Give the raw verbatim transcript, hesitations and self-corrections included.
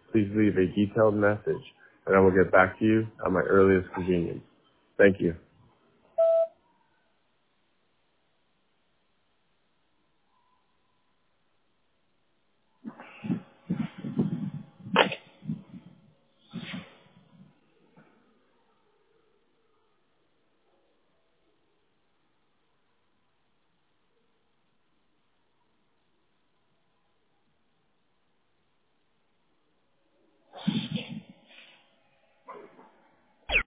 please leave a detailed message, and I will get back to you at my earliest convenience. Thank you.